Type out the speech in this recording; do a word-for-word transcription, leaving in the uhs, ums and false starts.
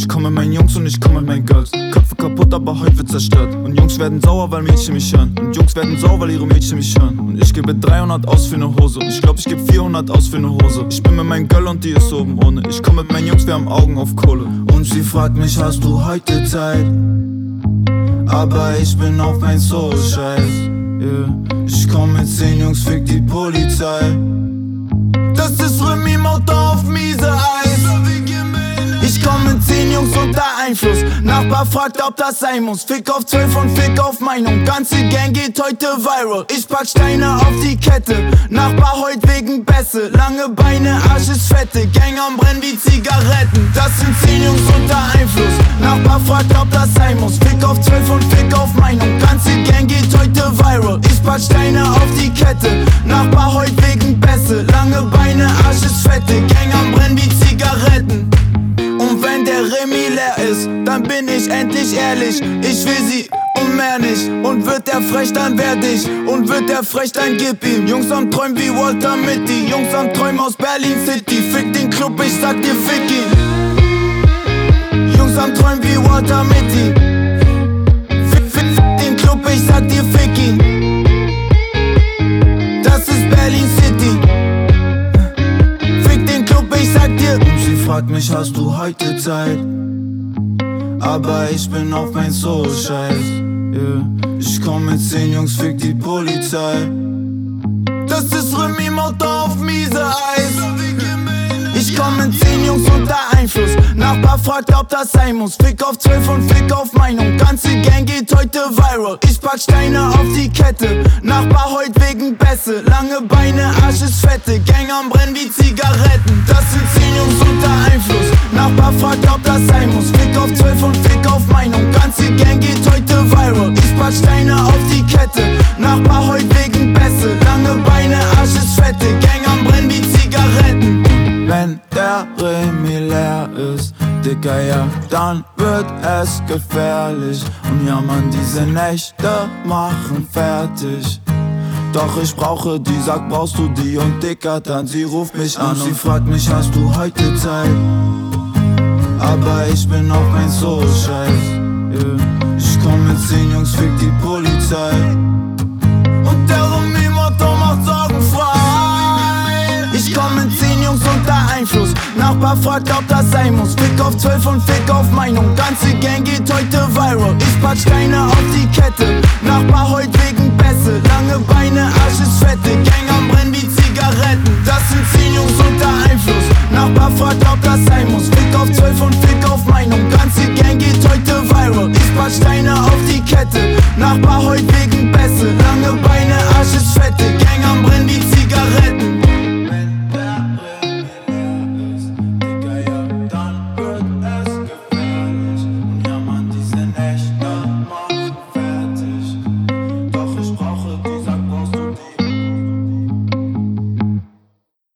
komm mit meinen Jungs und ich komm mit meinen Girls. Köpfe kaputt, aber heute wird zerstört. Und Jungs werden sauer, weil Mädchen mich hören. Und Jungs werden sauer, weil ihre Mädchen mich hören. Und ich gebe dreihundert aus für ne Hose. Ich glaub, ich geb vierhundert aus für ne Hose. Ich bin mit meinem Girl und die ist oben ohne. Ich komm mit meinen Jungs, wir haben Augen auf Kohle. Und sie fragt mich, hast du heute Zeit? Aber ich bin auf mein Soul-Scheiß, yeah. Ich komm mit zehn Jungs, fick die Polizei. Das ist Remy Motor auf miese Eis. Ich komm mit zehn Jungs unter Einfluss. Nachbar fragt, ob das sein muss. Fick auf zwölf und fick auf Meinung. Ganze Gang geht heute viral. Ich pack Steine auf die Kette. Nachbar heut wegen Bässe. Lange Beine, Arsch ist fette. Gang am Brennen wie Zigaretten. Das sind zehn Jungs unter Einfluss. Nachbar fragt, ob das sein muss. Fick auf zwölf und fick auf Meinung. Ganze Gang geht heute viral. Ich pack Steine auf die Kette. Nachbar heut wegen Bässe. Lange Beine, Arsch ist fette. Gang am Brennen wie Zigaretten. Und wenn der Remy leer ist, dann bin ich endlich ehrlich. Ich will sie und mehr nicht. Und wird er frech, dann werd ich. Und wird er frech, dann gib ihm. Jungs am Träumen wie Walter Mitty. Jungs am Träumen aus Berlin City. Fick den Club, ich sag dir fick ihn. Jungs am Träumen wie Walter Mitty. Fick, fick, fick den Club, ich sag dir fick ihn. Das ist Berlin City. Fick den Club, ich sag dir. Sie fragt mich, hast du heute Zeit? Aber ich bin auf mein Soul-Scheiß, yeah. Ich komm mit zehn Jungs, fick die Polizei. Das ist Remy Motor auf miese Eis. Ich komm mit zehn Jungs unter Einfluss. Nachbar fragt, ob das sein muss. Fick auf zwölf und fick auf Meinung. Ganze Gang geht heute viral. Ich pack Steine auf die Kette. Nachbar heut wegen Bässe. Lange Beine, Arsch ist fette. Gang am Brennen wie Zigaretten. Das sind zehn Jungs unter Einfluss. Nachbar fragt, ob das sein muss. Fick auf zwölf und fick auf Meinung. Ganze Gang geht heute viral. Ich pack Steine auf die Kette. Nachbar heut wegen Bässe. Lange Beine, Arsch ist fette. Gang am Brennen wie Zigaretten. Wenn der Remy leer ist, Dicker, ja, dann wird es gefährlich. Und ja, man, diese Nächte machen fertig. Doch ich brauche die, sag, brauchst du die? Und Dicker, dann sie ruft mich an und sie fragt mich, hast du heute Zeit? Aber ich bin auf mein Soul-Scheiß, yeah. Ich komm mit zehn Jungs, fick die Polizei. Und der Remy Motor macht sorgenfrei. Ich komm mit zehn Jungs unter Einfluss. Nachbar fragt, ob das sein muss. Fick auf zwölf und fick auf Meinung. Ganze Gang geht heute viral. Ich pack Steine auf die Kette. Nachbar heut wegen Bässe. Lange Beine, Arsch ist fette. Gang am Brennen wie Zigaretten. Das sind zehn Jungs unter Einfluss. Nachbar fragt, ob das sein muss. Fick auf zwölf und fick auf Meinung.